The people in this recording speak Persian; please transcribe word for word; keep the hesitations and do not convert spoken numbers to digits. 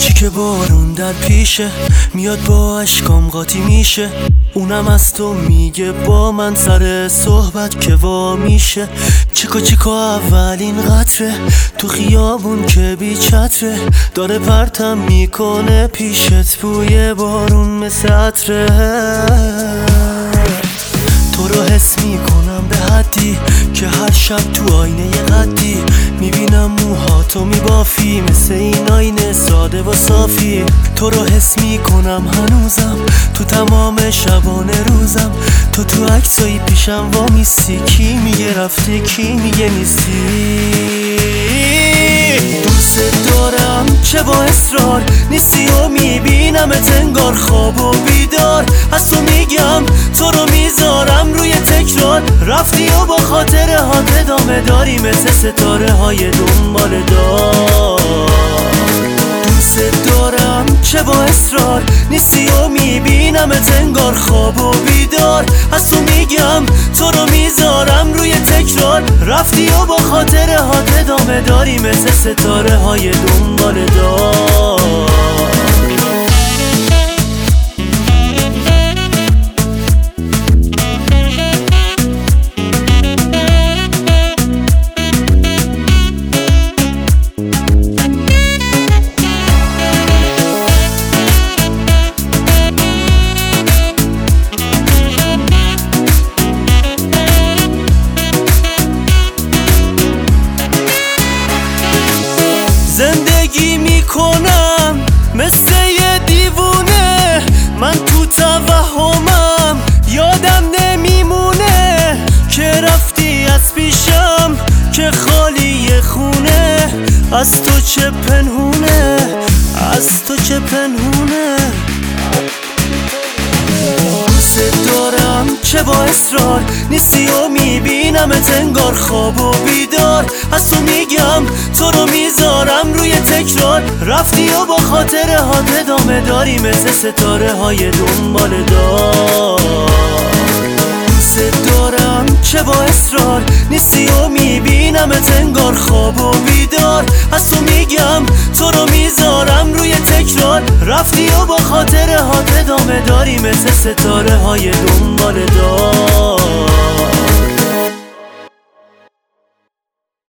چی که بارون در پیشه میاد با اشکام قاطی میشه، اونم از تو میگه با من سر صحبت که وا میشه. چیکا چیکا اولین قطره تو خیابون که بی چتره، داره پرتم میکنه پیشت بوی بارون مثل عطره. تو رو حس میکنم به حدی که هر شب تو آینه یه قدی میبینم موهاتو میبافی مثل این آینه ساده و صافی. تو رو حس میکنم هنوزم تو تمام شبانه روزم، تو تو عکسایی پیشم وامیستی، کی میگه رفتی کی میگه نیستی. دوست دارم چه با اصرار نیستی و میبینمت انگار خواب و بیدار، از تو میگم تو رو میذارم روی تکرار، رفتی و با خاطره ها ادامه داری مثل ستاره های دنبال دار. دوست دارم چه با اصرار نیستی و میبینمت انگار خواب و بیدار، از تو میگم تو رو میذارم روی تکرار، رفتی و با خاطره ها ادامه داری مثل ستاره های دنبال دار. زندگی میکنم مثل یه دیوونه، من تو توهمم یادم نمیمونه که رفتی از پیشم که خالی خونه. از تو چه پنهونه از تو چه پنهونه. دوست دارم چه با اصرار نیستی و میبینمت انگار خواب و بیدار، از تو میگم تو رو میذارم روی تکرار، رفتی و با خاطره ها ادامه داری مثل ستاره های دنبال دار. دوست دارم چه با اصرار نیستی و میبینمت انگار خواب و بیدار، از تو میگم تو رو میذارم روی تکرار، رفتی و با خاطره ها ادامه داری مثل ستاره های دنبال دار.